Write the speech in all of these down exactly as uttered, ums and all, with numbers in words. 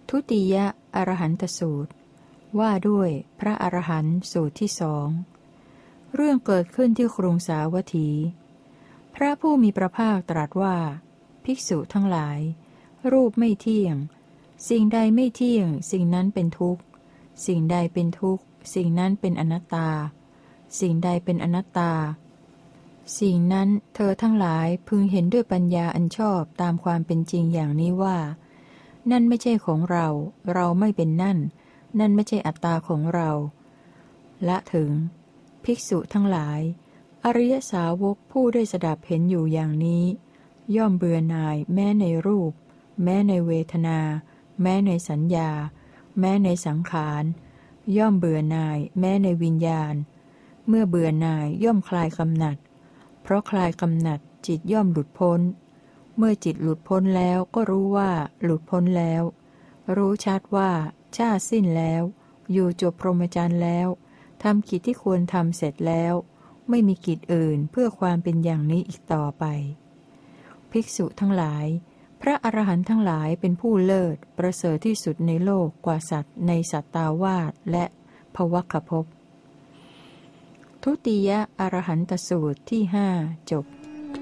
ทุติยอรหันตสูตรว่าด้วยพระอรหันต์สูตรที่สองเรื่องเกิดขึ้นที่กรุงสาวัตถีพระผู้มีพระภาคตรัสว่าภิกษุทั้งหลายรูปไม่เที่ยงสิ่งใดไม่เที่ยงสิ่งนั้นเป็นทุกข์สิ่งใดเป็นทุกข์สิ่งนั้นเป็นอนัตตาสิ่งใดเป็นอนัตตาสิ่งนั้นเธอทั้งหลายพึงเห็นด้วยปัญญาอันชอบตามความเป็นจริงอย่างนี้ว่านั่นไม่ใช่ของเราเราไม่เป็นนั่นนั่นไม่ใช่อัตตาของเราละถึงภิกษุทั้งหลายอริยสาวกผู้ได้สดับเห็นอยู่อย่างนี้ย่อมเบื่อหน่ายแม้ในรูปแม้ในเวทนาแม้ในสัญญาแม้ในสังขารย่อมเบื่อหน่ายแม้ในวิญญาณเมื่อเบื่อหน่ายย่อมคลายกำหนัดเพราะคลายกำหนัดจิตย่อมหลุดพ้นเมื่อจิตหลุดพ้นแล้วก็รู้ว่าหลุดพ้นแล้วรู้ชัดว่าชาติสิ้นแล้วอยู่จบพรหมจรรย์แล้วทำกิจที่ควรทำเสร็จแล้วไม่มีกิจอื่นเพื่อความเป็นอย่างนี้อีกต่อไปภิกษุทั้งหลายพระอรหันต์ทั้งหลายเป็นผู้เลิศประเสริฐที่สุดในโลกกว่าสัตว์ในสัตตาวาสและภวัคคภพทุติยอรหันตสูตรที่ห้าจบ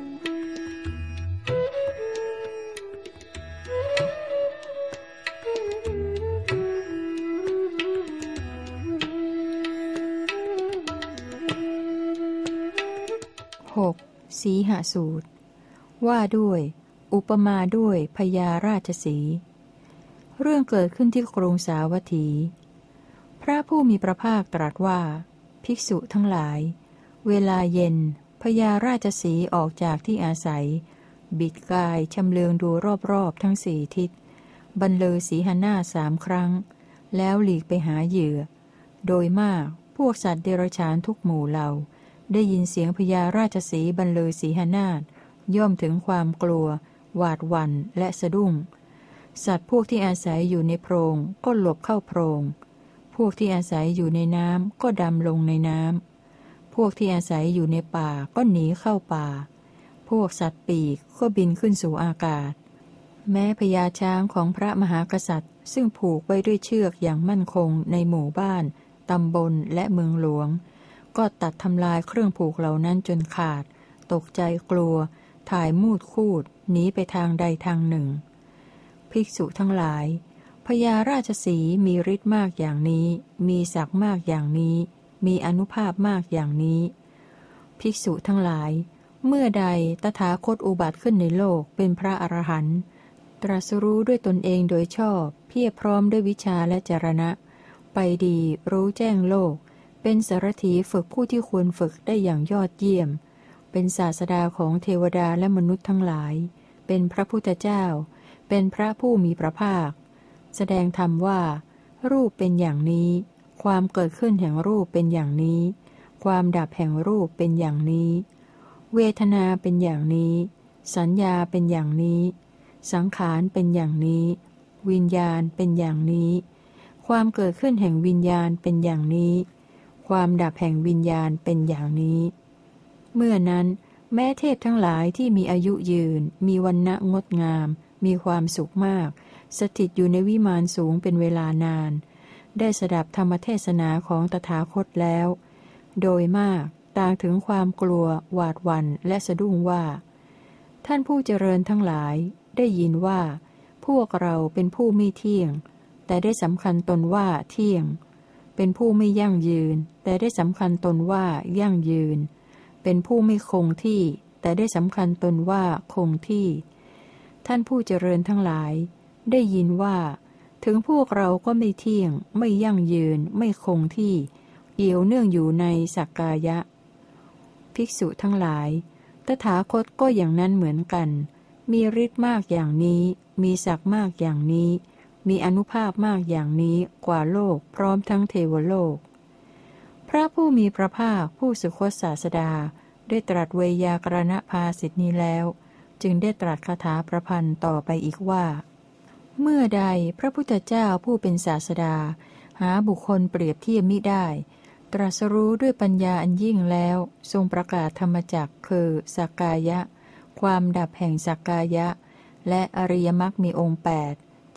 หกสีหสูตรว่าด้วยอุปมาด้วยพญาราชสีห์เรื่องเกิดขึ้นที่กรุงสาวัตถีพระผู้มีพระภาคตรัสว่าภิกษุทั้งหลายเวลาเย็นพญาราชสีห์ออกจากที่อาศัยบิดกายชำเลืองดูรอบๆทั้งสี่ทิศบรรเลอสีหนาฏสามครั้งแล้วหลีกไปหาเหยื่อโดยมากพวกสัตว์เดรัจฉานทุกหมู่เหล่าได้ยินเสียงพญาราชสีห์บรรเลอสีหนาฏย่อมถึงความกลัวหวาดหวั่นและสะดุ้งสัตว์พวกที่อาศัยอยู่ในโพรงก็หลบเข้าโพรงพวกที่อาศัยอยู่ในน้ำก็ดำลงในน้ำพวกที่อาศัยอยู่ในป่าก็หนีเข้าป่าพวกสัตว์ปีกก็บินขึ้นสู่อากาศแม้พญาช้างของพระมหากษัตริย์ซึ่งผูกไว้ด้วยเชือกอย่างมั่นคงในหมู่บ้านตำบลและเมืองหลวงก็ตัดทำลายเครื่องผูกเหล่านั้นจนขาดตกใจกลัวถ่ายมูดคูดหนีไปทางใดทางหนึ่งภิกษุทั้งหลายพญาราชสีห์มีฤทธิ์มากอย่างนี้มีศักดิ์มากอย่างนี้มีอานุภาพมากอย่างนี้ภิกษุทั้งหลายเมื่อใดตถาคตอุบัติขึ้นในโลกเป็นพระอรหันต์ตรัสรู้ด้วยตนเองโดยชอบเพียรพร้อมด้วยวิชาและจรณะไปดีรู้แจ้งโลกเป็นสารถีฝึกผู้ที่ควรฝึกได้อย่างยอดเยี่ยมเป็นศาสดาของเทวดาและมนุษย์ทั้งหลายเป็นพระพุทธเจ้าเป็นพระผู้มีพระภาคแสดงธรรมว่ารูปเป็นอย่างนี้ความเกิดขึ้นแห่งรูปเป็นอย่างนี้ความดับแห่งรูปเป็นอย่างนี้เวทนาเป็นอย่างนี้สัญญาเป็นอย่างนี้สังขารเป็นอย่างนี้วิญญาณเป็นอย่างนี้ความเกิดขึ้นแห่งวิญญาณเป็นอย่างนี้ความดับแห่งวิญญาณเป็นอย่างนี้เมื่อนั้นแม้เทพทั้งหลายที่มีอายุยืนมีวรรณะงดงามมีความสุขมากสถิตอยู่ในวิมานสูงเป็นเวลานานได้สดับธรรมเทศนาของตถาคตแล้วโดยมากต่างถึงความกลัวหวาดหวั่นและสะดุ้งว่าท่านผู้เจริญทั้งหลายได้ยินว่าพวกเราเป็นผู้ไม่เที่ยงแต่ได้สำคัญตนว่าเที่ยงเป็นผู้ไม่ยั่งยืนแต่ได้สำคัญตนว่ายั่งยืนเป็นผู้ไม่คงที่แต่ได้สำคัญตนว่าคงที่ท่านผู้เจริญทั้งหลายได้ยินว่าถึงพวกเราก็ไม่เที่ยงไม่ยั่งยืนไม่คงที่เอี่ยวเนื่องอยู่ในสักกายะภิกษุทั้งหลายตถาคตก็อย่างนั้นเหมือนกันมีฤทธิ์มากอย่างนี้มีศักดิ์มากอย่างนี้มีอานุภาพมากอย่างนี้กว่าโลกพร้อมทั้งเทวโลกพระผู้มีพระภาคผู้สุคตศาสดาได้ตรัสเวยากรณภาสิทธินี้แล้วจึงได้ตรัสคาถาประพันธ์ต่อไปอีกว่าเมื่อใดพระพุทธเจ้าผู้เป็นศาสดาหาบุคคลเปรียบเทียบมิได้ตรัสรู้ด้วยปัญญาอันยิ่งแล้วทรงประกาศธรรมจักรคือสักกายะความดับแห่งสักกายะและอริยมรรคมีองค์แปด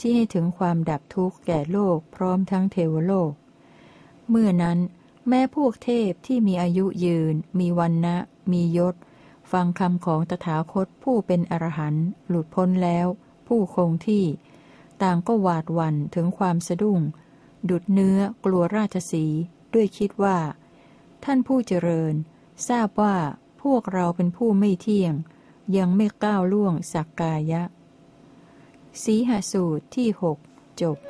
ที่ให้ถึงความดับทุกข์แก่โลกพร้อมทั้งเทวโลกเมื่อนั้นแม้พวกเทพที่มีอายุยืนมีวรรณะมียศฟังคำของตถาคตผู้เป็นอรหันต์หลุดพ้นแล้วผู้คงที่ต่างก็หวาดหวั่นถึงความสะดุ้งดุจเนื้อกลัวราชสีห์ด้วยคิดว่าท่านผู้เจริญทราบว่าพวกเราเป็นผู้ไม่เที่ยงยังไม่ก้าวล่วงสักกายะสีหสูตรที่หกจบ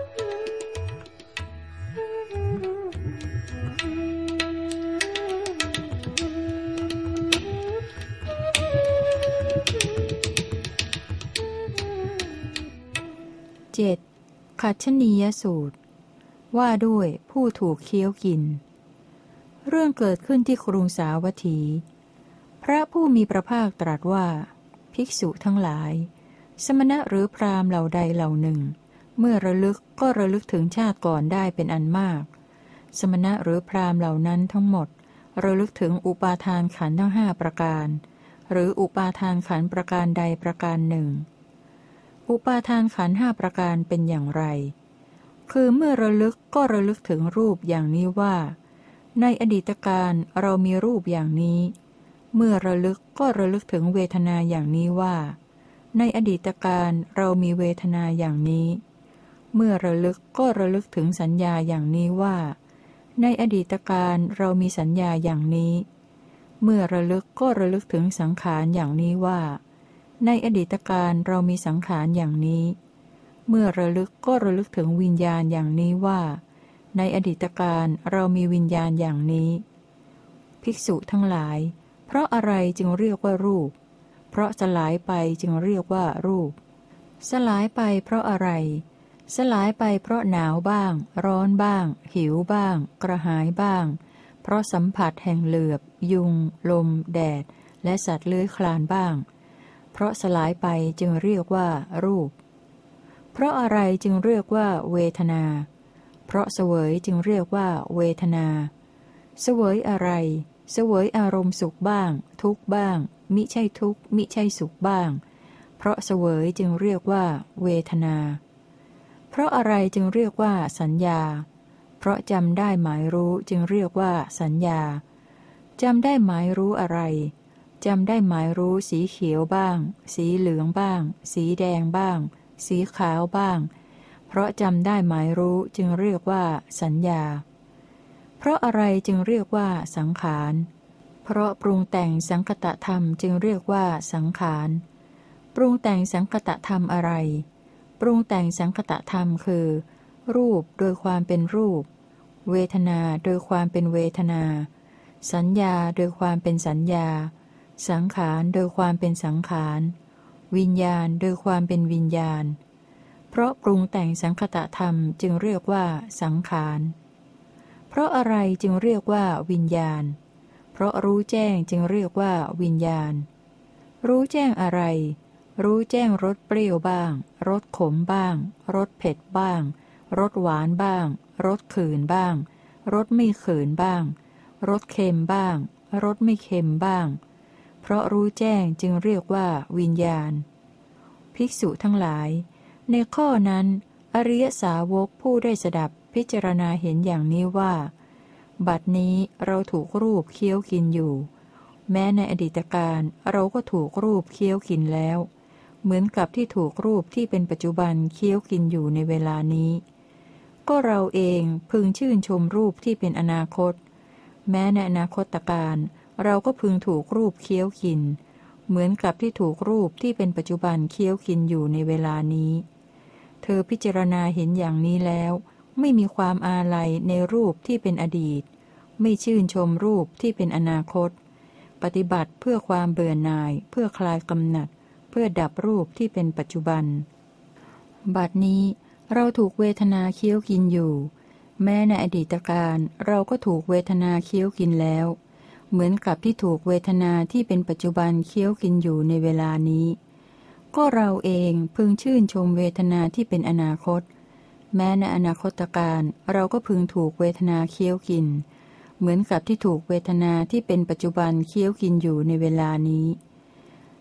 เจ็ดขัชชนียสูตรว่าด้วยผู้ถูกเคี้ยวกินเรื่องเกิดขึ้นที่กรุงสาวัตถี พระผู้มีพระภาคตรัสว่าภิกษุทั้งหลายสมณะหรือพราหมณ์เหล่าใดเหล่าหนึ่งเมื่อระลึกก็ระลึกถึงชาติก่อนได้เป็นอันมากสมณะหรือพราหมณ์เหล่านั้นทั้งหมดระลึกถึงอุปาทานขันธ์ทั้งห้าประการหรืออุปาทานขันธ์ประการใดประการหนึ่งอุปาทานขันธ์ห้าประการเป็นอย่างไรคือเมื่อระลึกก็ระลึกถึงรูปอย่างนี้ว่าในอดีตการเรามีรูปอย่างนี้เมื่อระลึกก็ระลึกถึงเวทนาอย่างนี้ว่าในอดีตการเรามีเวทนาอย่างนี้เมื่อระลึกก็ระลึกถึงสัญญาอย่างนี้ว่าในอดีตการเรามีสัญญาอย่างนี้เมื่อระลึกก็ระลึกถึงสังขารอย่างนี้ว่าในอดีตการเรามีสังขารอย่างนี้เมื่อระลึกก็ระลึกถึงวิญญาณอย่างนี้ว่าในอดีตการเรามีวิญญาณอย่างนี้ภิกษุทั้งหลายเพราะอะไรจึงเรียกว่ารูปเพราะสลายไปจึงเรียกว่ารูปสลายไปเพราะอะไรสลายไปเพราะหนาวบ้างร้อนบ้างหิวบ้างกระหายบ้างเพราะสัมผัสแห่งเหลือบยุงลมแดดและสัตว์เลื้อยคลานบ้างเพราะสลายไปจึงเรียกว่ารูปเพราะอะไรจึงเรียกว่าเวทนาเพราะเสวยจึงเรียกว่าเวทนาเสวยอะไรเสวยอารมณ์สุขบ้างทุกข์บ้างมิใช่ทุกข์มิใช่สุขบ้างเพราะเสวยจึงเรียกว่าเวทนาเพราะอะไรจึงเรียกว่าสัญญาเพราะจำได้หมายรู้จึงเรียกว่าสัญญาจำได้หมายรู้อะไรจำได้หมายรู้สีเขียวบ้างสีเหลืองบ้างสีแดงบ้างสีขาวบ้างเพราะจำได้หมายรู้จึงเรียกว่าสัญญาเพราะอะไรจึงเรียกว่าสังขารเพราะปรุงแต่งสังคตธรรมจึงเรียกว่าสังขารปรุงแต่งสังคตธรรมอะไรปรุงแต่งสังคตธรรมคือรูปโดยความเป็นรูปเวทนาโดยความเป็นเวทนาสัญญาโดยความเป็นสัญญาสังขารโดยความเป็นสังขารวิญญาณโดยความเป็นวิญญาณเพราะปรุงแต่งสังคตธรรมจึงเรียกว่าสังขารเพราะอะไรจึงเรียกว่าวิญญาณเพราะรู้แจ้งจึงเรียกว่าวิญญาณรู้แจ้งอะไรรู้แจ้งรสเปรี้ยวบ้างรสขมบ้างรสเผ็ดบ้างรสหวานบ้างรสขื่นบ้างรสไม่ขื่นบ้างรสเค็มบ้างรสไม่เค็มบ้างเพราะรู้แจ้งจึงเรียกว่าวิญญาณภิกษุทั้งหลายในข้อนั้นอริยสาวกผู้ได้สดับพิจารณาเห็นอย่างนี้ว่าบัดนี้เราถูกรูปเคี้ยวกินอยู่แม้ในอดีตการเราก็ถูกรูปเคี้ยวกินแล้วเหมือนกับที่ถูกรูปที่เป็นปัจจุบันเคี้ยวกินอยู่ในเวลานี้ก็เราเองพึงชื่นชมรูปที่เป็นอนาคตแม้ในอนาคตการเราก็พึงถูกรูปเคี้ยวกินเหมือนกับที่ถูกรูปที่เป็นปัจจุบันเคี้ยวกินอยู่ในเวลานี้เธอพิจารณาเห็นอย่างนี้แล้วไม่มีความอาลัยในรูปที่เป็นอดีตไม่ชื่นชมรูปที่เป็นอนาคตปฏิบัติเพื่อความเบื่อหน่ายเพื่อคลายกำหนัดเพื่อดับรูปที่เป็นปัจจุบันบัดนี้เราถูกเวทนาเคี้ยวกินอยู่แม้ในอดีตการเราก็ถูกเวทนาเคี้ยวกินแล้วเหมือนกับที่ถูกเวทนาที่เป็นปัจจุบันเคี้ยวกินอยู่ในเวลานี้ก็เราเองพึงชื่นชมเวทนาที่เป็นอนาคตแม้ในอนาคตการเราก็พึงถูกเวทนาเคี้ยวกินเหมือนกับที่ถูกเวทนาที่เป็นปัจจุบันเคี้ยวกินอยู่ในเวลานี้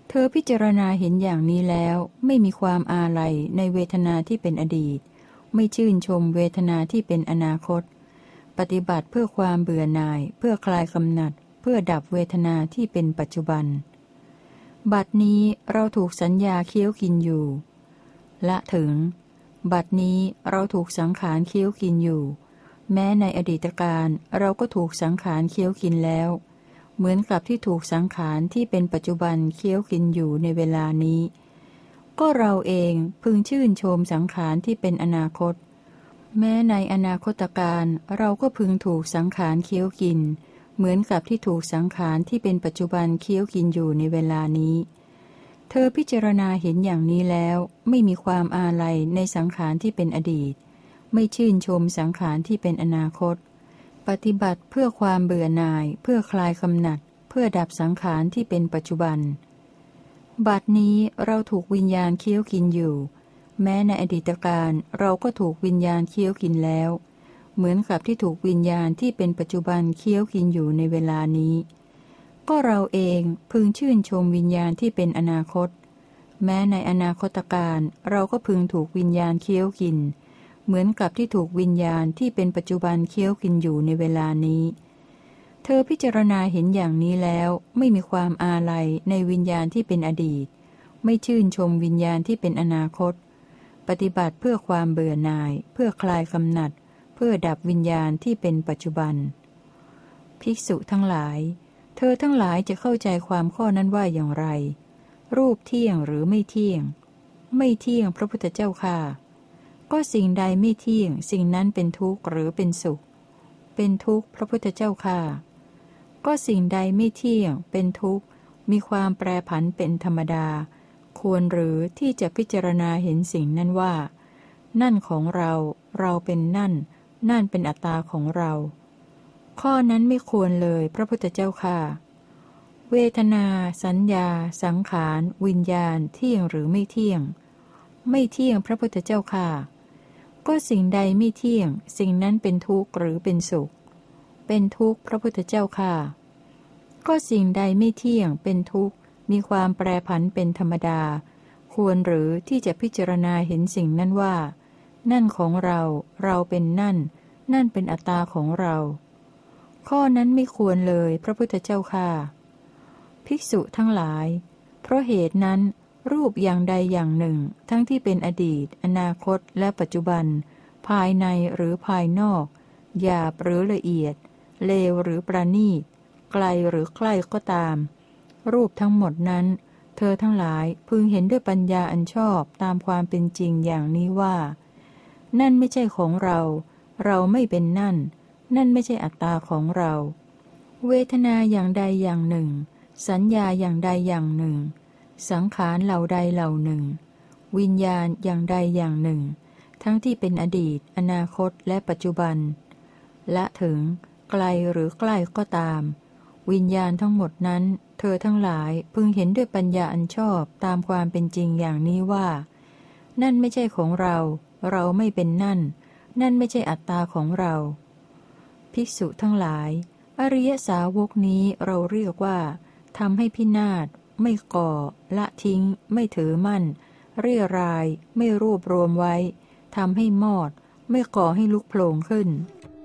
เธอพิจารณาเห็นอย่างนี้แล้วไม่มีความอาลัยในเวทนาที่เป็นอดีตไม่ชื่นชมเวทนาที่เป็นอนาคตปฏิบัติเพื่อความเบื่อหน่ายเพื่อคลายกำหนัดเพื่อดับเวทนาที่เป็นปัจจุบันบัดนี้เราถูกสัญญาเคี้ยวกินอยู่ละถึงบัดนี้เราถูกสังขารเคี้ยวกินอยู่แม้ในอดีตการเราก็ถูกสังขารเคี้ยวกินแล้วเหมือนกับที่ถูกสังขารที่เป็นปัจจุบันเคี้ยวกินอยู่ในเวลานี้ก็เราเองพึงชื่นชมสังขารที่เป็นอนาคตแม้ในอนาคตการเราก็พึงถูกสังขารเคี้ยวกินเหมือนกับที่ถูกสังขารที่เป็นปัจจุบันเคี้ยวกินอยู่ในเวลานี้เธอพิจารณาเห็นอย่างนี้แล้วไม่มีความอาลัยในสังขารที่เป็นอดีตไม่ชื่นชมสังขารที่เป็นอนาคตปฏิบัติเพื่อความเบื่อหน่ายเพื่อคลายกำหนัดเพื่อดับสังขารที่เป็นปัจจุบันบัดนี้เราถูกวิญญาณเคี้ยวกินอยู่แม้ในอดีตการเราก็ถูกวิญญาณเคี้ยวกินแล้วเหมือนกับที่ถูกวิญญาณที่เป็นปัจจุบันเคี้ยวกินอยู่ในเวลานี้ก็เราเองพึงชื่นชมวิญญาณที่เป็นอนาคตแม้ในอนาคตการเราก็พึงถูกวิญญาณเคี้ยวกินเหมือนกับที่ถูกวิญญาณที่เป็นปัจจุบันเคี้ยวกินอยู่ในเวลานี้เธอพิจารณาเห็นอย่างนี้แล้วไม่มีความอาลัยในวิญญาณที่เป็นอดีตไม่ชื่นชมวิญญาณที่เป็นอนาคตปฏิบัติเพื่อความเบื่อหน่ายเพื่อคลายกำหนัดเพื่อดับวิญญาณที่เป็นปัจจุบันภิกษุทั้งหลายเธอทั้งหลายจะเข้าใจความข้อนั้นว่าอย่างไรรูปเที่ยงหรือไม่เที่ยงไม่เที่ยงพระพุทธเจ้าค่ะก็สิ่งใดไม่เที่ยงสิ่งนั้นเป็นทุกข์หรือเป็นสุขเป็นทุกข์พระพุทธเจ้าค่ะก็สิ่งใดไม่เที่ยงเป็นทุกข์มีความแปรผันเป็นธรรมดาควรหรือที่จะพิจารณาเห็นสิ่งนั้นว่านั่นของเราเราเป็นนั่นนั่นเป็นอัตตาของเราข้อนั้นไม่ควรเลยพระพุทธเจ้าค่ะเวทนาสัญญาสังขารวิญญาณเที่ยงหรือไม่เที่ยงไม่เที่ยงพระพุทธเจ้าค่ะก็สิ่งใดไม่เที่ยงสิ่งนั้นเป็นทุกข์หรือเป็นสุขเป็นทุกข์พระพุทธเจ้าค่ะก็สิ่งใดไม่เที่ยงเป็นทุกข์มีความแปรผันเป็นธรรมดาควรหรือที่จะพิจารณาเห็นสิ่งนั้นว่านั่นของเราเราเป็นนั่นนั่นเป็นอัตตาของเราข้อนั้นไม่ควรเลยพระพุทธเจ้าค่ะภิกษุทั้งหลายเพราะเหตุนั้นรูปอย่างใดอย่างหนึ่งทั้งที่เป็นอดีตอนาคตและปัจจุบันภายในหรือภายนอกหยาบหรือละเอียดเลวหรือประณีตไกลหรือใกล้ก็ตามรูปทั้งหมดนั้นเธอทั้งหลายพึงเห็นด้วยปัญญาอันชอบตามความเป็นจริงอย่างนี้ว่านั่นไม่ใช่ของเราเราไม่เป็นนั่นนั่นไม่ใช่อัตตาของเราเวทนาอย่างใดอย่างหนึ่งสัญญาอย่างใดอย่างหนึ่งสังขารเหล่าใดเหล่าหนึ่งวิญญาณอย่างใดอย่างหนึ่งทั้งที่เป็นอดีตอนาคตและปัจจุบันละถึงไกลหรือใกล้ก็ตามวิญญาณทั้งหมดนั้นเธอทั้งหลายพึงเห็นด้วยปัญญาอันชอบตามความเป็นจริงอย่างนี้ว่านั่นไม่ใช่ของเราเราไม่เป็นนั่นนั่นไม่ใช่อัตตาของเราภิกษุทั้งหลายอริยสาวกนี้เราเรียกว่าทำให้พินาศไม่ก่อละทิ้งไม่ถือมั่นเรี่ยรายไม่รวบรวมไว้ทำให้มอดไม่ก่อให้ลุกโผล่ขึ้น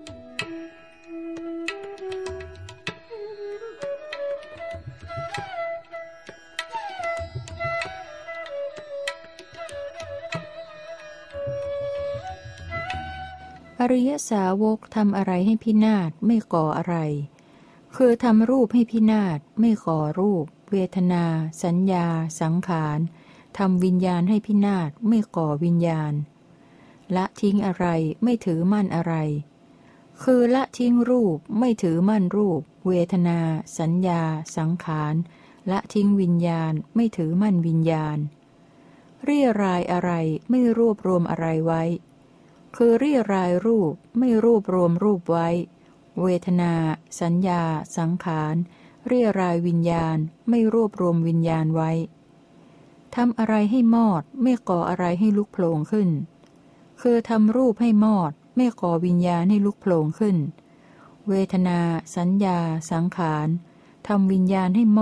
อริยสาวกทำอะไรให้พินาศไม่ก่ออะไรคือทำรูปให้พินาศไม่ก่อรูปเวทนาสัญญาสังขารทำวิญญาณให้พินาศไม่ก่อวิญญาณละทิ้งอะไรไม่ถือมั่นอะไรคือละทิ้งรูปไม่ถือมั่นรูปเวทนาสัญญาสังขารละทิ้งวิญญาณไม่ถือมั่นวิญญาณเรี่ยรายอะไรไม่รวบรวมอะไรไว้คือเรี่ยรายรูปไม่รวบรวมรูปไว้เวทนาสัญญาสังขารเรี่ยรายวิญญาณไม่รวบรวมวิญญาณไว้ทำอะไรให้มอดไม่ก่ออะไรให้ลุกโผล่ขึ้นคือทำรูปให้มอดไม่ก่อวิญญาณให้ลุกโผล่ขึ้นเวทนาสัญญาสังขารทำวิญญาณให้มอด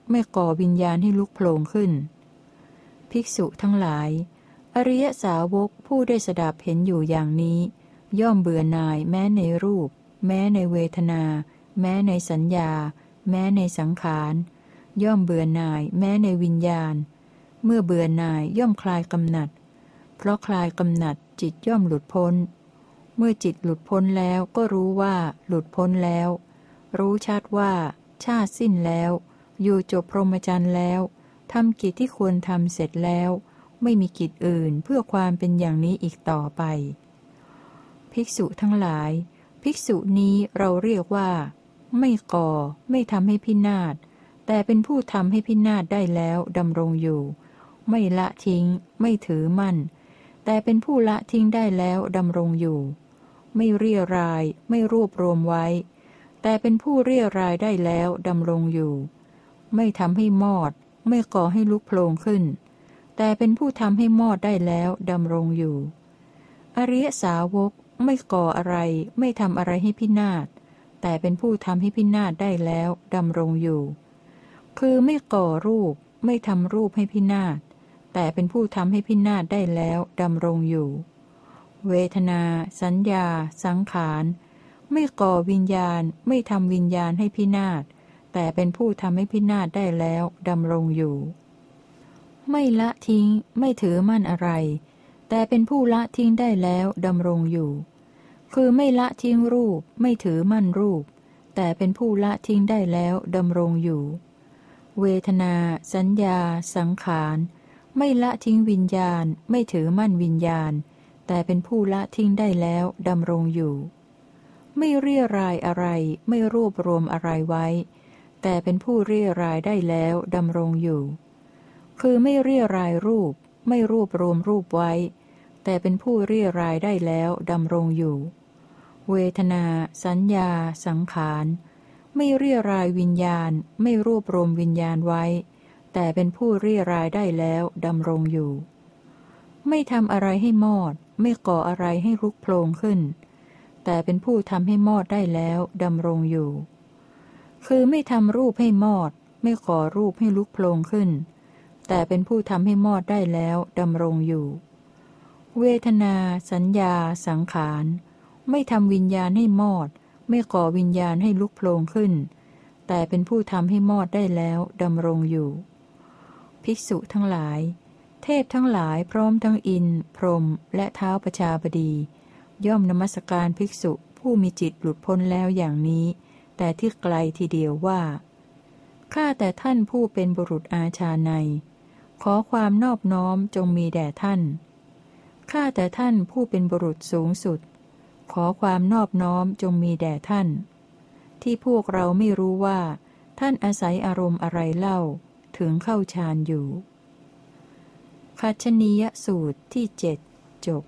ไม่ก่อวิญญาณให้ลุกโผล่ขึ้นภิกษุทั้งหลายอริยสาวกผู้ได้สดับเห็นอยู่อย่างนี้ย่อมเบื่อหน่ายแม้ในรูปแม้ในเวทนาแม้ในสัญญาแม้ในสังขารย่อมเบื่อหน่ายแม้ในวิญญาณเมื่อเบื่อหน่ายย่อมคลายกำหนัดเพราะคลายกำหนัดจิตย่อมหลุดพ้นเมื่อจิตหลุดพ้นแล้วก็รู้ว่าหลุดพ้นแล้วรู้ชัดว่าชาติสิ้นแล้วอยู่จบพรหมจรรย์แล้วทำกิจที่ควรทำเสร็จแล้วไม่มีกิจอื่นเพื่อความเป็นอย่างนี้อีกต่อไปภิกษุทั้งหลายภิกษุนี้เราเรียกว่าไม่ก่อไม่ทำให้พินาศแต่เป็นผู้ทำให้พินาศได้แล้วดำรงอยู่ไม่ละทิ้งไม่ถือมั่นแต่เป็นผู้ละทิ้งได้แล้วดำรงอยู่ไม่เรี่ยรายไม่รวบรวมไว้แต่เป็นผู้เรี่ยรายได้แล้วดำรงอยู่ไม่ทำให้มอดไม่ก่อให้ลุกโผล่ขึ้นแต่เป็นผู้ทำให้มอดได้แล้วดำรงอยู่อริยสาวกไม่ก่ออะไรไม่ทำอะไรให้พินาศแต่เป็นผู้ทำให้พินาศได้แล้วดำรงอยู่คือไม่ก่อรูปไม่ทำรูปให้พินาศแต่เป็นผู้ทำให้พินาศได้แล้วดำรงอยู่เวทนาสัญญาสังขารไม่ก่อวิญญาณไม่ทำวิญญาณให้พินาศแต่เป็นผู้ทำให้พินาศได้แล้วดำรงอยู่ไม่ละทิ้งไม่ถือมั่นอะไรแต่เป็นผู้ละทิ้งได้แล้วดำรงอยู่คือไม่ละทิ้งรูปไม่ถือมั่นรูปแต่เป็นผู้ละทิ้งได้แล้วดำรงอยู่เวทนาสัญญาสังขารไม่ละทิ้งวิญญาณไม่ถือมั่นวิญญาณแต่เป็นผู้ละทิ้งได้แล้วดำรงอยู่ไม่เรี่ยรายอะไรไม่รวบรวมอะไรไว้แต่เป็นผู้เรี่ยรายได้แล้วดำรงอยู่คือไม่เรี่ยรายรูปไม่รวบรวมรูปไว้แต่เป็นผู้เรี่ยรายได้แล้วดำรงอยู่เวทนาสัญญาสังขารไม่เรี่ยรายวิญญาณไม่รวบรวมวิญญาณไว้แต่เป็นผู้เรี่ยรายได้แล้วดำรงอยู่ไม่ทำอะไรให้มอดไม่ก่ออะไรให้ลุกโผล่ขึ้นแต่เป็นผู้ทำให้มอดได้แล้วดำรงอยู่คือไม่ทำรูปให้มอดไม่ก่อรูปให้ลุกโผล่ขึ้นแต่เป็นผู้ทำให้มอดได้แล้วดำรงอยู่เวทนาสัญญาสังขารไม่ทำวิญญาณให้มอดไม่ก่อวิญญาณให้ลุกโผล่ขึ้นแต่เป็นผู้ทำให้มอดได้แล้วดำรงอยู่ภิกษุทั้งหลายเทพทั้งหลายพร้อมทั้งอินทร์พรหมและท้าวประชาบดีย่อมนมัสการภิกษุผู้มีจิตหลุดพ้นแล้วอย่างนี้แต่ที่ไกลทีเดียวว่าข้าแต่ท่านผู้เป็นบุรุษอาชาในขอความนอบน้อมจงมีแด่ท่านข้าแต่ท่านผู้เป็นบุรุษสูงสุดขอความนอบน้อมจงมีแด่ท่านที่พวกเราไม่รู้ว่าท่านอาศัยอารมณ์อะไรเล่าถึงเข้าฌานอยู่คัจฉนียสูตรที่เจ็ดจบ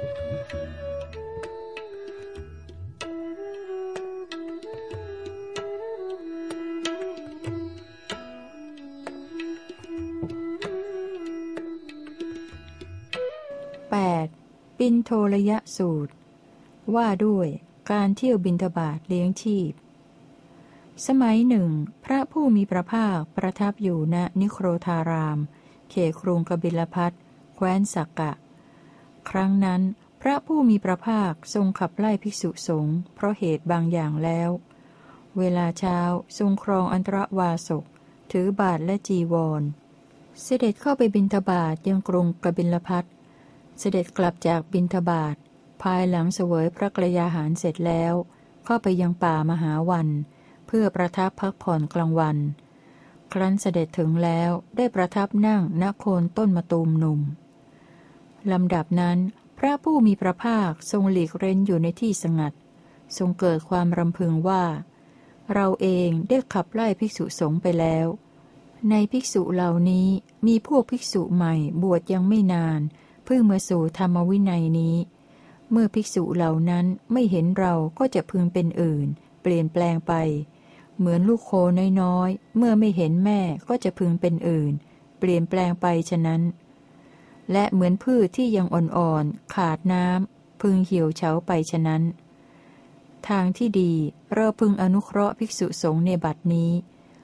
แปดปิณโทรยสูตรว่าด้วยการเที่ยวบิณฑบาตเลี้ยงชีพสมัยหนึ่งพระผู้มีพระภาคประทับอยู่ณนิโครธารามเขตกรุงกบิลพัสแคว้นสักกะครั้งนั้นพระผู้มีพระภาคทรงขับไล่ภิกษุสงฆ์เพราะเหตุบางอย่างแล้วเวลาเช้าทรงครองอันตรวาสกถือบาทและจีวรเสด็จเข้าไปบิณฑบาตยังกรุงกบิลพัสเสด็จกลับจากบิณฑบาตภายหลังเสวยพระกรยาหารเสร็จแล้วเข้าไปยังป่ามหาวันเพื่อประทับพักผ่อนกลางวันครั้นเสด็จถึงแล้วได้ประทับนั่งณโคนต้นมะตูมหนุ่มลำดับนั้นพระผู้มีพระภาคทรงหลีกเร้นอยู่ในที่สงัดทรงเกิดความรำพึงว่าเราเองได้ขับไล่ภิกษุสงฆ์ไปแล้วในภิกษุเหล่านี้มีพวกภิกษุใหม่บวชยังไม่นานเพิ่งมาสู่ธรรมวินัยนี้เมื่อภิกษุเหล่านั้นไม่เห็นเราก็จะพึงเป็นอื่นเปลี่ยนแปลงไปเหมือนลูกโคน้อยๆเมื่อไม่เห็นแม่ก็จะพึงเป็นอื่นเปลี่ยนแปลงไปฉะนั้นและเหมือนพืชที่ยังอ่อนๆขาดน้ำพึงเหี่ยวเฉาไปฉะนั้นทางที่ดีเราพึงอนุเคราะห์ภิกษุสงฆ์ในบัดนี้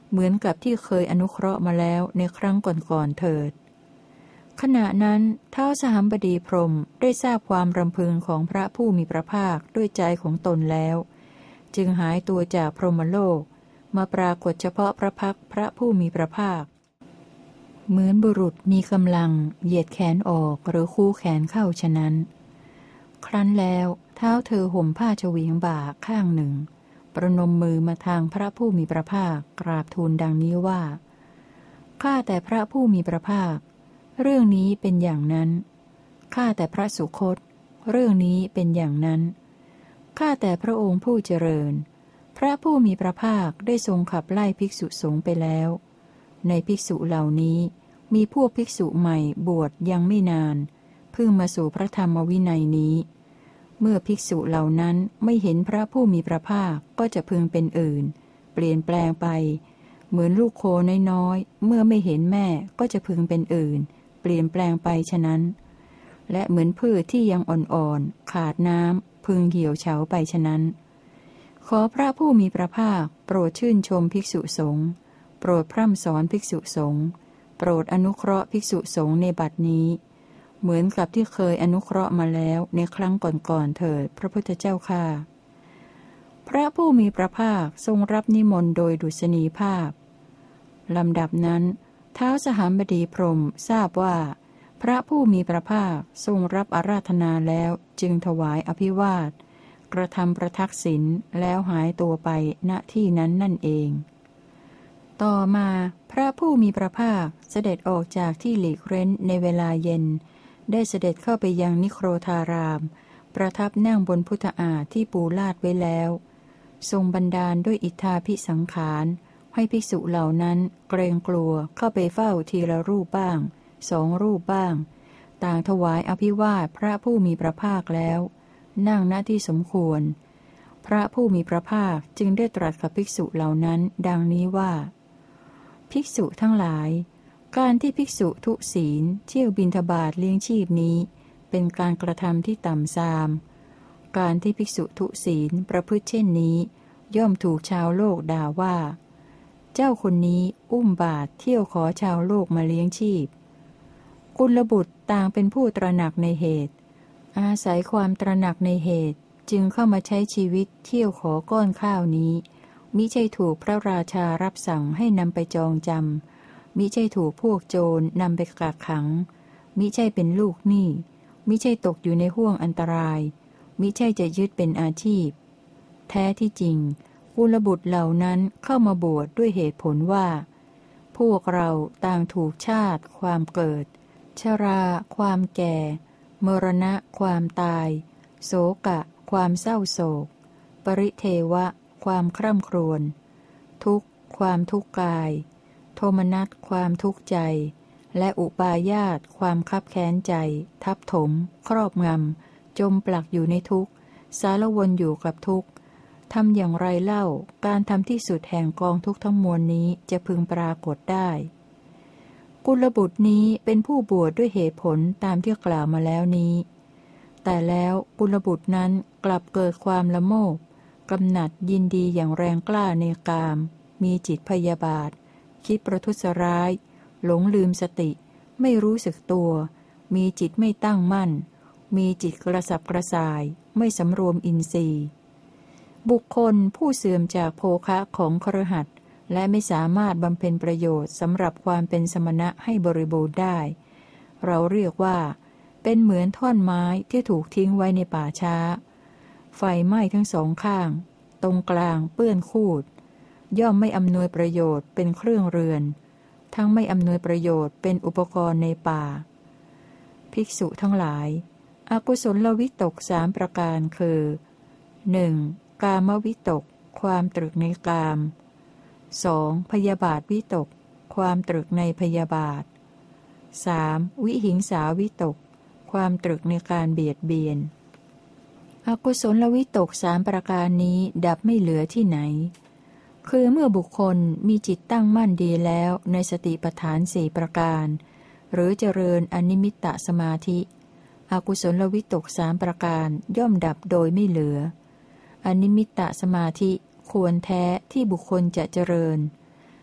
เหมือนกับที่เคยอนุเคราะห์มาแล้วในครั้งก่อนๆเถิดขณะนั้นท้าวสหัมบดีพรหมได้ทราบความรำพึงของพระผู้มีพระภาคด้วยใจของตนแล้วจึงหายตัวจากพรหมโลกมาปรากฏเฉพาะพระพักตร์พระผู้มีพระภาคเหมือนบุรุษมีกำลังเหยียดแขนออกหรือคู่แขนเข้าฉะนั้นครั้นแล้วเท้าเธอห่มผ้าเฉวียงบ่าข้างหนึ่งประนมมือมาทางพระผู้มีพระภาคกราบทูลดังนี้ว่าข้าแต่พระผู้มีพระภาคเรื่องนี้เป็นอย่างนั้นข้าแต่พระสุคตเรื่องนี้เป็นอย่างนั้นข้าแต่พระองค์ผู้เจริญพระผู้มีพระภาคได้ทรงขับไล่ภิกษุสงฆ์ไปแล้วในภิกษุเหล่านี้มีพวกภิกษุใหม่บวชยังไม่นานเพิ่งมาสู่พระธรรมวินัยนี้เมื่อภิกษุเหล่านั้นไม่เห็นพระผู้มีพระภาคก็จะพึงเป็นอื่นเปลี่ยนแปลงไปเหมือนลูกโคน้อยๆเมื่อไม่เห็นแม่ก็จะพึงเป็นอื่นเปลี่ยนแปลงไปฉะนั้นและเหมือนพืชที่ยังอ่อนๆขาดน้ำพึงเหี่ยวเฉาไปฉะนั้นขอพระผู้มีพระภาคโปรดชื่นชมภิกษุสงฆ์โปรดพร่ำสอนภิกษุสงฆ์โปรดอนุเคราะห์ภิกษุสงฆ์ในบัดนี้เหมือนกับที่เคยอนุเคราะห์มาแล้วในครั้งก่อนๆเถิดพระพุทธเจ้าข้าพระผู้มีพระภาคทรงรับนิมนต์โดยดุษณีภาพลำดับนั้นท้าวสหัมบดีพรหมทราบว่าพระผู้มีพระภาคทรงรับอาราธนาแล้วจึงถวายอภิวาทกระทำประทักษิณแล้วหายตัวไปณที่นั้นนั่นเองต่อมาพระผู้มีพระภาคเสด็จออกจากที่หลีกเร้นในเวลาเย็นได้เสด็จเข้าไปยังนิโครธารามประทับนั่งบนพุทธาฏที่ปูลาดไว้แล้วทรงบันดาลด้วยอิทธาภิสังขารให้ภิกษุเหล่านั้นเกรงกลัวเข้าไปเฝ้าทีละรูปบ้างสองรูปบ้างต่างถวายอภิวาทพระผู้มีพระภาคแล้วนั่งณที่สมควรพระผู้มีพระภาคจึงได้ตรัสกับภิกษุเหล่านั้นดังนี้ว่าภิกษุทั้งหลายการที่ภิกษุทุศีลเที่ยวบิณฑบาตเลี้ยงชีพนี้เป็นการกระทำที่ต่ำทรามการที่ภิกษุทุศีลประพฤติเช่นนี้ย่อมถูกชาวโลกด่าว่าเจ้าคนนี้อุ้มบาตรเที่ยวขอชาวโลกมาเลี้ยงชีพกุลบุตรต่างเป็นผู้ตระหนักในเหตุอาศัยความตระหนักในเหตุจึงเข้ามาใช้ชีวิตเที่ยวขอก้อนข้าวนี้มิใช่ถูกพระราชารับสั่งให้นำไปจองจำมิใช่ถูกพวกโจรนำไปกักขังมิใช่เป็นลูกหนี้มิใช่ตกอยู่ในห้วงอันตรายมิใช่จะยึดเป็นอาชีพแท้ที่จริงกุลบุตรเหล่านั้นเข้ามาบวชด้วยเหตุผลว่าพวกเราต่างถูกชาติความเกิดชราความแก่มรณะความตายโศกะความเศร้าโศกปริเทวะความคร่ำครวญทุกข์ความทุกข์กายโทมนัสความทุกข์ใจและอุปาญาตความคับแค้นใจทับถมครอบงำจมปลักอยู่ในทุกข์สารวนอยู่กับทุกข์ทำอย่างไรเล่าการทำที่สุดแห่งกองทุกข์ทั้งมวลนี้จะพึงปรากฏได้กุลบุตรนี้เป็นผู้บวชดด้วยเหตุผลตามที่กล่าวมาแล้วนี้แต่แล้วกุลบุตรนั้นกลับเกิดความละโมบกำหนัดยินดีอย่างแรงกล้าในกามมีจิตพยาบาทคิดประทุษร้ายหลงลืมสติไม่รู้สึกตัวมีจิตไม่ตั้งมั่นมีจิตกระสับกระส่ายไม่สำรวมอินทรีย์บุคคลผู้เสื่อมจากโภคะของคฤหัสถ์และไม่สามารถบำเพ็ญประโยชน์สำหรับความเป็นสมณะให้บริบูรณ์ได้เราเรียกว่าเป็นเหมือนท่อนไม้ที่ถูกทิ้งไว้ในป่าช้าไฟไหม้ทั้งสองข้างตรงกลางเปื้อนคูดย่อมไม่อำนวยประโยชน์เป็นเครื่องเรือนทั้งไม่อำนวยประโยชน์เป็นอุปกรณ์ในป่าภิกษุทั้งหลายอกุศลวิตกสามประการคือ หนึ่ง. กามวิตกความตรึกในกาม สอง. พยาบาทวิตกความตรึกในพยาบาท สาม. วิหิงสาวิตกความตรึกในการเบียดเบียนอกุศลวิตกสามประการนี้ดับไม่เหลือที่ไหนคือเมื่อบุคคลมีจิตตั้งมั่นดีแล้วในสติปัฏฐานสี่ประการหรือเจริญอนิมิตตสมาธิอกุศลวิตกสามประการย่อมดับโดยไม่เหลืออนิมิตตสมาธิควรแท้ที่บุคคลจะเจริญ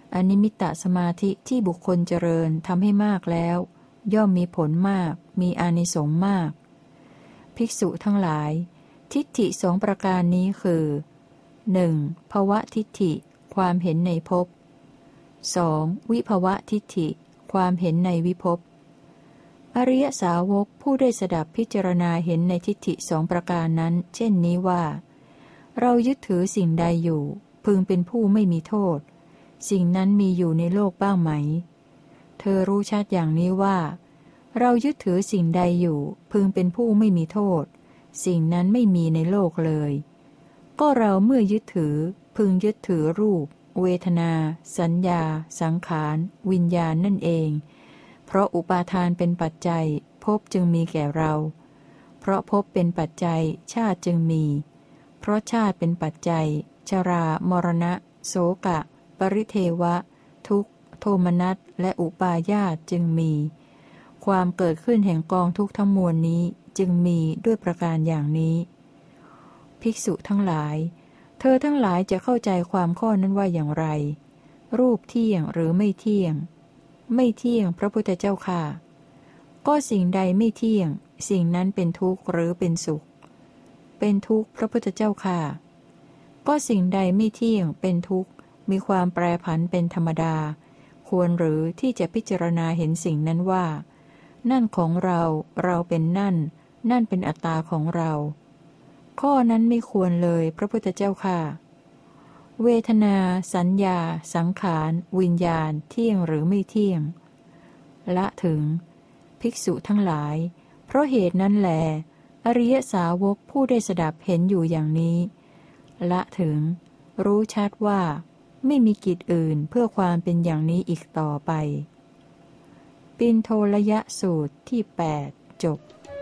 อนิมิตตสมาธิที่บุคคลเจริญทำให้มากแล้วย่อมมีผลมากมีอานิสงส์มากภิกษุทั้งหลายทิฏฐิสองประการนี้คือ หนึ่ง. ภวทิฏฐิความเห็นในภพ สอง. วิภวทิฏฐิความเห็นในวิภพอริยสาวกผู้ได้สดับพิจารณาเห็นในทิฏฐิสองประการนั้นเช่นนี้ว่าเรายึดถือสิ่งใดอยู่พึงเป็นผู้ไม่มีโทษสิ่งนั้นมีอยู่ในโลกบ้างไหมเธอรู้ชัดอย่างนี้ว่าเรายึดถือสิ่งใดอยู่พึงเป็นผู้ไม่มีโทษสิ่งนั้นไม่มีในโลกเลยก็เราเมื่อยึดถือพึงยึดถือรูปเวทนาสัญญาสังขารวิญญาณนั่นเองเพราะอุปาทานเป็นปัจจัยภพจึงมีแก่เราเพราะภพเป็นปัจจัยชาติจึงมีเพราะชาติเป็นปัจจัยชรามรณะโสกะปริเทวะทุกขโทมนัสและอุปาญาตจึงมีความเกิดขึ้นแห่งกองทุกข์ทั้งมวลนี้จึงมีด้วยประการอย่างนี้ภิกษุทั้งหลายเธอทั้งหลายจะเข้าใจความข้อนั้นว่าอย่างไรรูปเที่ยงหรือไม่เที่ยงไม่เที่ยงพระพุทธเจ้าค่ะก็สิ่งใดไม่เที่ยงสิ่งนั้นเป็นทุกข์หรือเป็นสุขเป็นทุกข์พระพุทธเจ้าค่ะก็สิ่งใดไม่เที่ยงเป็นทุกข์มีความแปรผันเป็นธรรมดาควรหรือที่จะพิจารณาเห็นสิ่งนั้นว่านั่นของเราเราเป็นนั่นนั่นเป็นอัตตาของเราข้อนั้นไม่ควรเลยพระพุทธเจ้าค่ะเวทนาสัญญาสังขารวิญญาณเที่ยงหรือไม่เที่ยงละถึงภิกษุทั้งหลายเพราะเหตุนั้นแลอริยสาวกผู้ได้สดับเห็นอยู่อย่างนี้ละถึงรู้ชัดว่าไม่มีกิจอื่นเพื่อความเป็นอย่างนี้อีกต่อไปปิณโทรยสูตรที่แปดจบ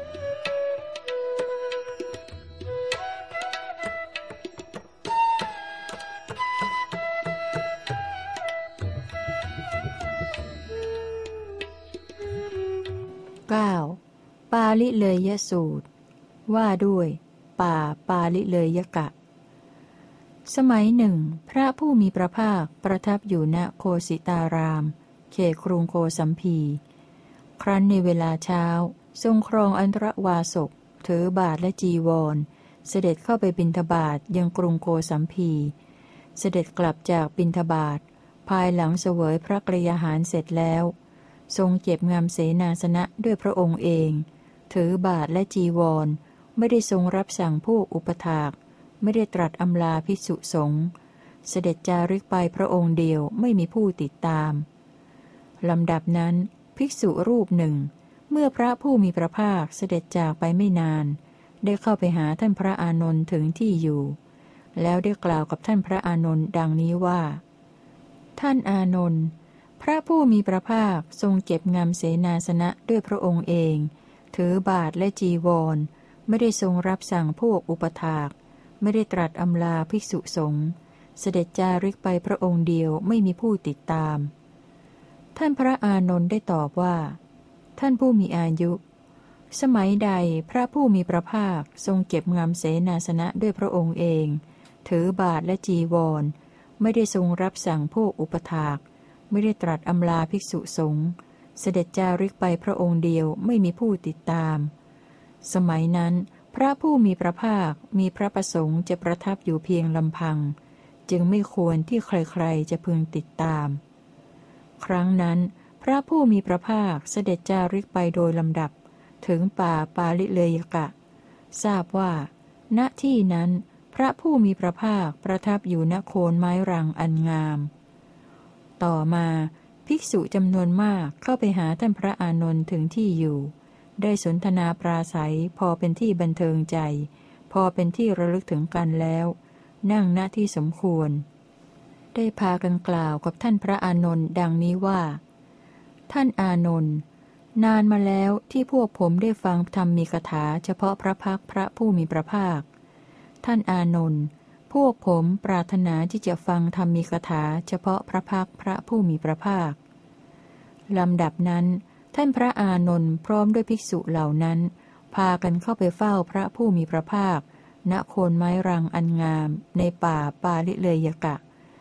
เก้าปาลิเลยยสูตรว่าด้วยป่าปาลิเลยยกะสมัยหนึ่งพระผู้มีพระภาคประทับอยู่ณโคสิตารามเขตกรุงโกสัมพีครั้นในเวลาเช้าทรงครองอันตรวาสกถือบาทและจีวรเสด็จเข้าไปบิณฑบาตยังกรุงโกสัมพีเสด็จกลับจากบิณฑบาตภายหลังเสวยพระกรยาหารเสร็จแล้วทรงเก็บงามเสนาสนะด้วยพระองค์เองถือบาทและจีวรไม่ได้ทรงรับสั่งพวกอุปถากไม่ได้ตรัสอำลาภิกษุสงฆ์เสด็จจาริกไปพระองค์เดียวไม่มีผู้ติดตามลำดับนั้นภิกษุรูปหนึ่งเมื่อพระผู้มีพระภาคเสด็จจากไปไม่นานได้เข้าไปหาท่านพระอานนท์ถึงที่อยู่แล้วได้กล่าวกับท่านพระอานนท์ดังนี้ว่าท่านอานนท์พระผู้มีพระภาคทรงเก็บงามเสนาสนะด้วยพระองค์เองถือบาทและจีวรไม่ได้ทรงรับสั่งพวกอุปถากไม่ได้ตรัสอำลาภิกษุสงฆ์เสด็จจาริกไปพระองค์เดียวไม่มีผู้ติดตามท่านพระอานนท์ได้ตอบว่าท่านผู้มีอายุสมัยใดพระผู้มีพระภาคทรงเก็บงามเสนาสนะด้วยพระองค์เองถือบาทและจีวรไม่ได้ทรงรับสั่งพวกอุปถากไม่ได้ตรัสอำลาภิกษุสงฆ์เสด็จจาริกไปพระองค์เดียวไม่มีผู้ติดตามสมัยนั้นพระผู้มีพระภาคมีพระประสงค์จะประทับอยู่เพียงลำพังจึงไม่ควรที่ใครๆจะพึงติดตามครั้งนั้นพระผู้มีพระภาคเสด็จจาริกไปโดยลำดับถึงป่าปาลิเลยกะทราบว่าณที่นั้นพระผู้มีพระภาคประทับอยู่ณโคนไม้รังอันงามต่อมาภิกษุจำนวนมากเข้าไปหาท่านพระอานนท์ถึงที่อยู่ได้สนทนาปราศัยพอเป็นที่บันเทิงใจพอเป็นที่ระลึกถึงกันแล้วนั่งณที่สมควรได้พากันกล่าวกับท่านพระอานนท์ดังนี้ว่าท่านอานนท์นานมาแล้วที่พวกผมได้ฟังธรรมมีคาถาเฉพาะพระพักพระผู้มีพระภาคท่านอานนท์พวกผมปรารถนาที่จะฟังธรรมมีคาถาเฉพาะพระพักพระผู้มีพระภาคลำดับนั้นท่านพระอานนท์พร้อมด้วยภิกษุเหล่านั้นพากันเข้าไปเฝ้าพระผู้มีพระภาคณโคนไม้รังอันงามในป่าปาลิเลยกะ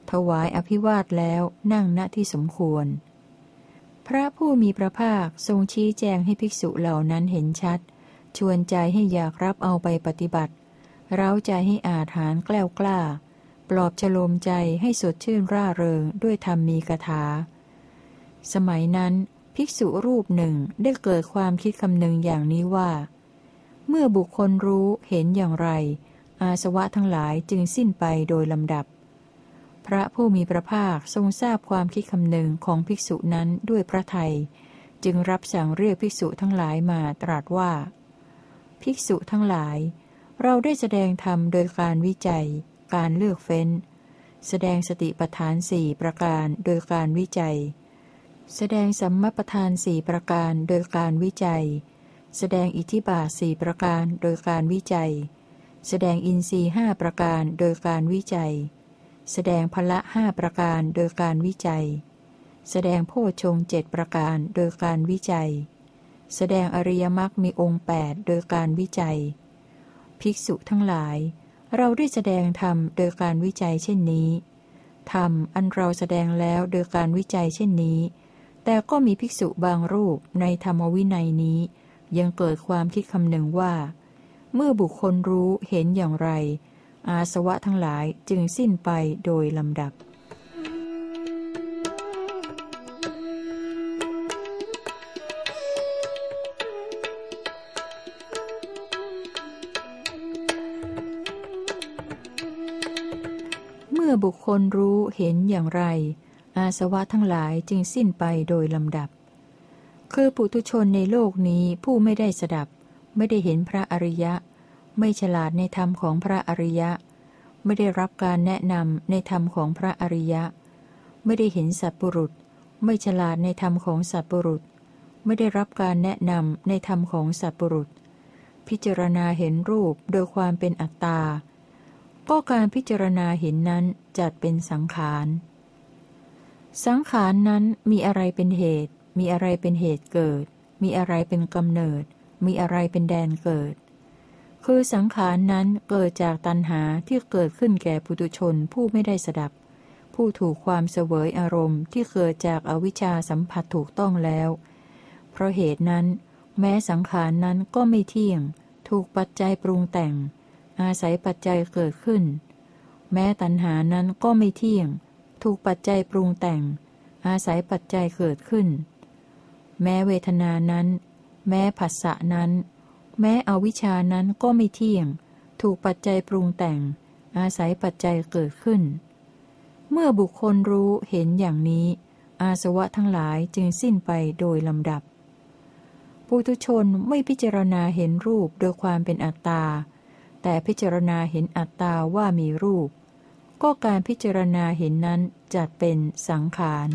ถวายอภิวาทแล้วนั่งณที่สมควรพระผู้มีพระภาคทรงชี้แจงให้ภิกษุเหล่านั้นเห็นชัดชวนใจให้อยากรับเอาไปปฏิบัติเร้าใจให้อาถรรพ์แกล้วกล้าปลอบฉโลมใจให้สดชื่นร่าเริงด้วยธรรมมีคาถาสมัยนั้นภิกษุรูปหนึ่งได้เกิดความคิดคำนึงอย่างนี้ว่าเมื่อบุคคลรู้เห็นอย่างไรอาสวะทั้งหลายจึงสิ้นไปโดยลำดับพระผู้มีพระภาคทรงทราบความคิดคำนึงของภิกษุนั้นด้วยพระทัยจึงรับสั่งเรียกภิกษุทั้งหลายมาตรัสว่าภิกษุทั้งหลายเราได้แสดงธรรมโดยการวิจัยการเลือกเฟ้นแสดงสติปัฏฐานสี่ประการโดยการวิจัยแสดงสัมมัปปทานสี่ประการโดยการวิจัยแสดงอิทธิบาทสี่ประการโดยการวิจัยแสดงอินทรีย์ห้าประการโดยการวิจัยแสดงพละห้าประการโดยการวิจัยแสดงโพชฌงค์เจ็ดประการโดยการวิจัยแสดงอริยมรรคมีองค์แปดโดยการวิจัยภิกษุทั้งหลายเราได้แสดงธรรมโดยการวิจัยเช่นนี้ธรรมอันเราแสดงแล้วโดยการวิจัยเช่นนี้แต่ก็มีภิกษุบางรูปในธรรมวินัยนี้ยังเกิดความคิดคำหนึ่งว่าเมื่อบุคคลรู้เห็นอย่างไรอาสวะทั้งหลายจึงสิ้นไปโดยลำดับเมื่อบุคคลรู้เห็นอย่างไรอาสวะทั้งหลายจึงสิ้นไปโดยลำดับคือปุถุชนในโลกนี้ผู้ไม่ได้สดับไม่ได้เห็นพระอริยะไม่ฉลาดในธรรมของพระอริยะไม่ได้รับการแนะนำในธรรมของพระอริยะไม่ได้เห็นสัตบุรุษไม่ฉลาดในธรรมของสัตบุรุษไม่ได้รับการแนะนำในธรรมของสัตบุรุษพิจารณาเห็นรูปโดยความเป็นอัตตาก็การพิจารณาเห็นนั้นจัดเป็นสังขารสังขารนั้นมีอะไรเป็นเหตุมีอะไรเป็นเหตุเกิดมีอะไรเป็นกำเนิดมีอะไรเป็นแดนเกิดคือสังขารนั้นเกิดจากตัณหาที่เกิดขึ้นแก่ปุถุชนผู้ไม่ได้สดับผู้ถูกความเสวยอารมณ์ที่เกิดจากอวิชชาสัมผัสถูกต้องแล้วเพราะเหตุนั้นแม้สังขารนั้นก็ไม่เที่ยงถูกปัจจัยปรุงแต่งอาศัยปัจจัยเกิดขึ้นแม้ตัณหานั้นก็ไม่เที่ยงถูกปัจจัยปรุงแต่งอาศัยปัจจัยเกิดขึ้นแม้เวทนานั้นแม้ผัสสะนั้นแม้อวิชชานั้นก็ไม่เที่ยงถูกปัจจัยปรุงแต่งอาศัยปัจจัยเกิดขึ้นเมื่อบุคคลรู้เห็นอย่างนี้อาสวะทั้งหลายจึงสิ้นไปโดยลำดับปุถุชนไม่พิจารณาเห็นรูปโดยความเป็นอัตตาแต่พิจารณาเห็นอัตตาว่ามีรูปก็การพิจารณาเห็นนั้นจัดเป็นสังขาร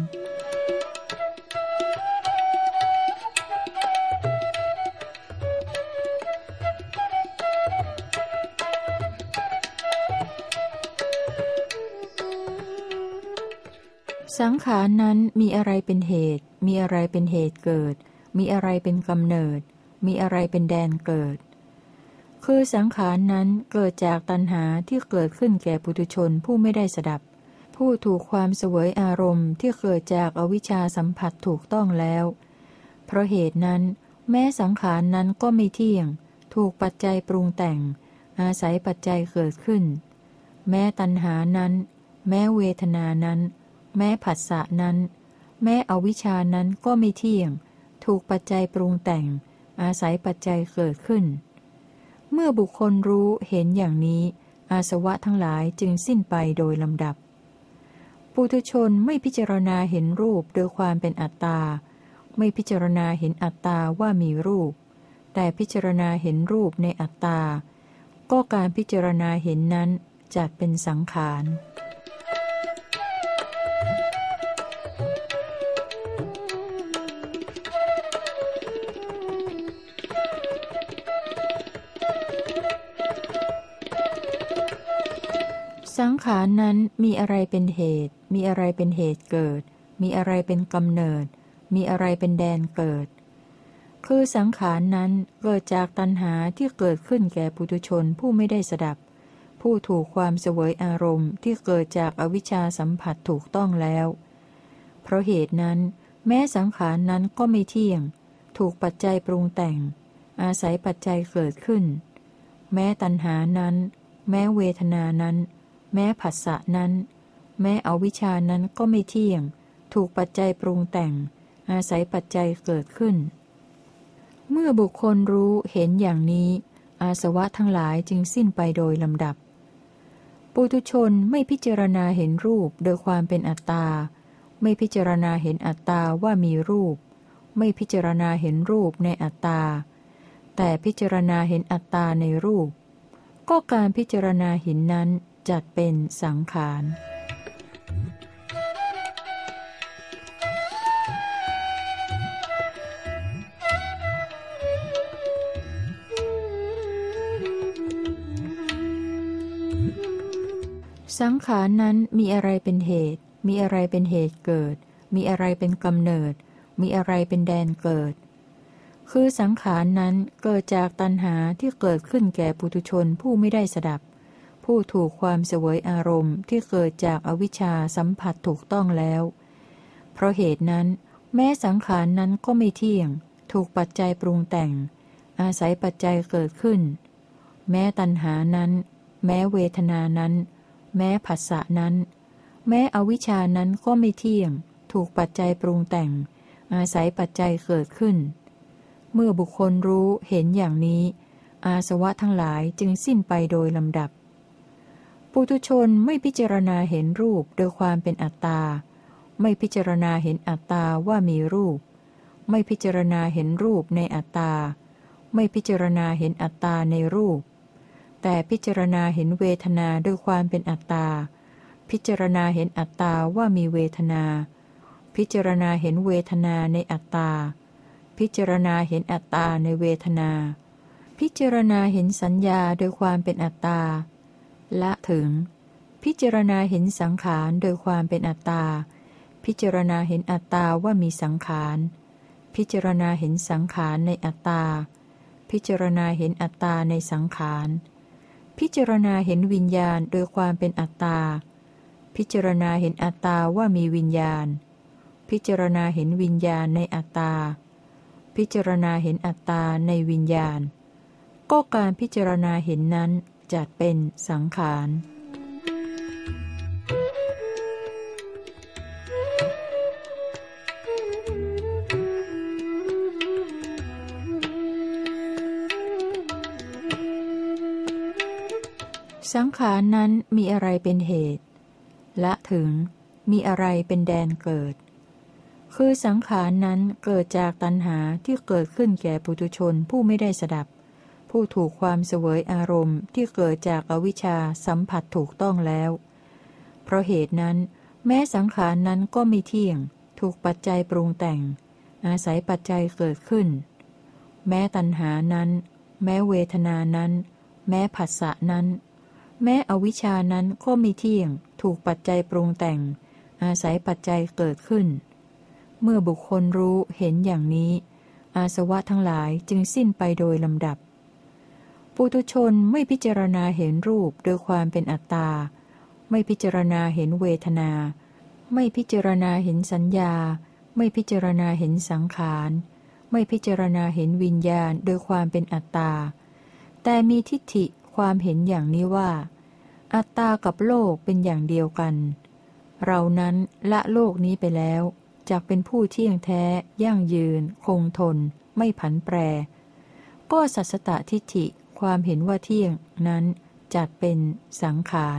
สังขารนั้นมีอะไรเป็นเหตุมีอะไรเป็นเหตุเกิดมีอะไรเป็นกำเนิดมีอะไรเป็นแดนเกิดคือสังขารนั้นเกิดจากตัณหาที่เกิดขึ้นแก่ปุถุชนผู้ไม่ได้สดับผู้ถูกความเสวยอารมณ์ที่เกิดจากอวิชชาสัมผัสถูกต้องแล้วเพราะเหตุนั้นแม้สังขารนั้นก็ไม่เที่ยงถูกปัจจัยปรุงแต่งอาศัยปัจจัยเกิดขึ้นแม้ตัณหานั้นแม้เวทนานั้นแม้ผัสสะนั้นแม้อวิชชานั้นก็ไม่เที่ยงถูกปัจจัยปรุงแต่งอาศัยปัจจัยเกิดขึ้นเมื่อบุคคลรู้เห็นอย่างนี้อาสวะทั้งหลายจึงสิ้นไปโดยลำดับปุถุชนไม่พิจารณาเห็นรูปโดยความเป็นอัตตาไม่พิจารณาเห็นอัตตาว่ามีรูปแต่พิจารณาเห็นรูปในอัตตาก็การพิจารณาเห็นนั้นจัดเป็นสังขารสังขารนั้นมีอะไรเป็นเหตุมีอะไรเป็นเหตุเกิดมีอะไรเป็นกำเนิดมีอะไรเป็นแดนเกิดคือสังขารนั้นเกิดจากตัณหาที่เกิดขึ้นแก่ปุถุชนผู้ไม่ได้สดับผผู้ถูกความเสวยอารมณ์ที่เกิดจากอวิชชาสัมผัสถูกต้องแล้วเพราะเหตุนั้นแม้สังขารนั้นก็ไม่เที่ยงถูกปัจจัยปรุงแต่งอาศัยปัจจัยเกิดขึ้นแม้ตัณหานั้นแม้เวทนานั้นแม้ผัสสะนั้นแม้อวิชชานั้นก็ไม่เที่ยงถูกปัจจัยปรุงแต่งอาศัยปัจจัยเกิดขึ้นเมื่อบุคคลรู้เห็นอย่างนี้อาสวะทั้งหลายจึงสิ้นไปโดยลำดับปุถุชนไม่พิจารณาเห็นรูปโดยความเป็นอัตตาไม่พิจารณาเห็นอัตตาว่ามีรูปไม่พิจารณาเห็นรูปในอัตตาแต่พิจารณาเห็นอัตตาในรูปก็การพิจารณาเห็นนั้นจัดเป็นสังขารสังขารนั้นมีอะไรเป็นเหตุมีอะไรเป็นเหตุเกิดมีอะไรเป็นกำเนิดมีอะไรเป็นแดนเกิดคือสังขารนั้นเกิดจากตัณหาที่เกิดขึ้นแก่ปุถุชนผู้ไม่ได้สดับผู้ถูกความเสวยอารมณ์ที่เกิดจากอวิชชาสัมผัสถูกต้องแล้วเพราะเหตุนั้นแม้สังขารนั้นก็ไม่เที่ยงถูกปัจจัยปรุงแต่งอาศัยปัจจัยเกิดขึ้นแม้ตัณหานั้นแม้เวทนานั้นแม้ผัสสะนั้นแม้อวิชชานั้นก็ไม่เที่ยงถูกปัจจัยปรุงแต่งอาศัยปัจจัยเกิดขึ้นเมื่อบุคคลรู้เห็นอย่างนี้อาสวะทั้งหลายจึงสิ้นไปโดยลำดับปุถุชนไม่พิจารณาเห็นรูปโดยความเป็นอัตตาไม่พิจารณาเห็นอัตตาว่ามีรูปไม่พิจารณาเห็นรูปในอัตตาไม่พิจารณาเห็นอัตตาในรูปแต่พิจารณาเห็นเวทนาด้วยความเป็นอัตตาพิจารณาเห็นอัตตาว่ามีเวทนาพิจารณาเห็นเวทนาในอัตตาพิจารณาเห็นอัตตาในเวทนาพิจารณาเห็นสัญญาโดยความเป็นอัตตาละถึงพิจารณาเห็นสังขารโดยความเป็นอัตตาพิจารณาเห็นอัตตาว่ามีสังขารพิจารณาเห็นสังขารในอัตตาพิจารณาเห็นอัตตาในสังขารพิจารณาเห็นวิญญาณโดยความเป็นอัตตาพิจารณาเห็นอัตตาว่ามีวิญญาณพิจารณาเห็นวิญญาณในอัตตาพิจารณาเห็นอัตตาในวิญญาณก็การพิจารณาเห็นนั้นจัดเป็นสังขารสังขารนั้นมีอะไรเป็นเหตุละถึงมีอะไรเป็นแดนเกิดคือสังขารนั้นเกิดจากตัณหาที่เกิดขึ้นแก่ปุถุชนผู้ไม่ได้สดับผู้ถูกความเสวยอารมณ์ที่เกิดจากอวิชชาสัมผัสถูกต้องแล้วเพราะเหตุนั้นแม้สังขารนั้นก็ไม่เที่ยงถูกปัจจัยปรุงแต่งอาศัยปัจจัยเกิดขึ้นแม้ตัณหานั้นแม้เวทนานั้นแม้ผัสสะนั้นแม้อวิชชานั้นก็ไม่เที่ยงถูกปัจจัยปรุงแต่งอาศัยปัจจัยเกิดขึ้นเมื่อบุคคลรู้เห็นอย่างนี้อาสวะทั้งหลายจึงสิ้นไปโดยลำดับปุถุชนไม่พิจารณาเห็นรูปโดยความเป็นอัตตาไม่พิจารณาเห็นเวทนาไม่พิจารณาเห็นสัญญาไม่พิจารณาเห็นสังขารไม่พิจารณาเห็นวิญญาณโดยความเป็นอัตตาแต่มีทิฏฐิความเห็นอย่างนี้ว่าอัตตากับโลกเป็นอย่างเดียวกันเรานั้นละโลกนี้ไปแล้วจักเป็นผู้เที่ยงแท้ยั่งยืนคงทนไม่ผันแปรก็สัสสตทิฏฐิความเห็นว่าเที่ยงนั้นจัดเป็นสังขาร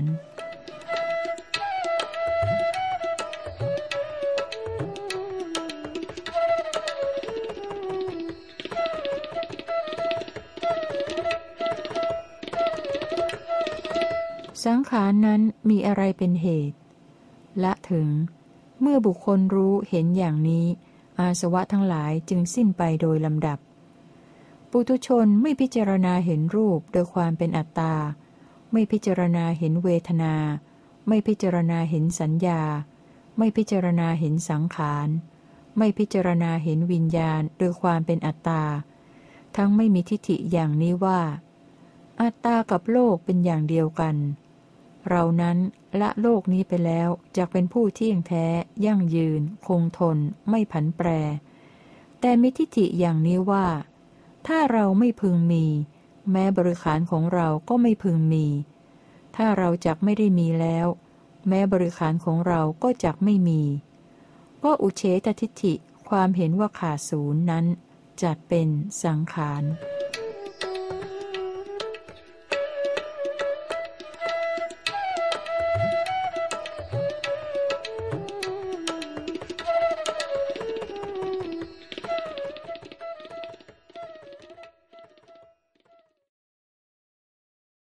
สังขารนั้นมีอะไรเป็นเหตุละถึงเมื่อบุคคลรู้เห็นอย่างนี้อาสวะทั้งหลายจึงสิ้นไปโดยลำดับปุถุชนไม่พิจารณาเห็นรูปโดยความเป็นอัตตาไม่พิจารณาเห็นเวทนาไม่พิจารณาเห็นสัญญาไม่พิจารณาเห็นสังขารไม่พิจารณาเห็นวิญญาณโดยความเป็นอัตตาทั้งไม่มีทิฏฐิอย่างนี้ว่าอัตตากับโลกเป็นอย่างเดียวกัน เรานั้นละโลกนี้ไปแล้วจะเป็นผู้เที่ยงแท้ยั่งยืนคงทนไม่ผันแปรแต่มีทิฏฐิอย่างนี้ว่า ถ้าเราไม่พึงมี แม้บริขารของเราก็ไม่พึงมี ถ้าเราจักไม่ได้มีแล้ว แม้บริขารของเราก็จักไม่มี ก็อุเฉททิฏฐิความเห็นว่าขาดศูนย์นั้นจัดเป็นสังขาร